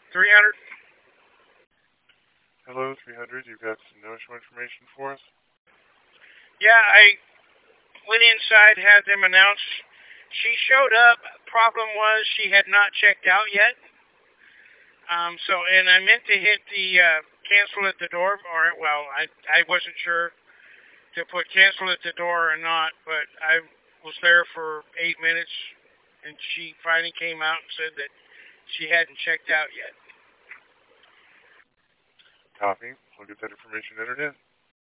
300. Hello, 300. You've got some no-show information for us? Yeah, I went inside, had them announce. She showed up. Problem was she had not checked out yet. And I meant to hit the cancel at the door, I wasn't sure to put cancel at the door or not, but I was there for 8 minutes, and she finally came out and said that she hadn't checked out yet. Copy. We'll get that information entered in.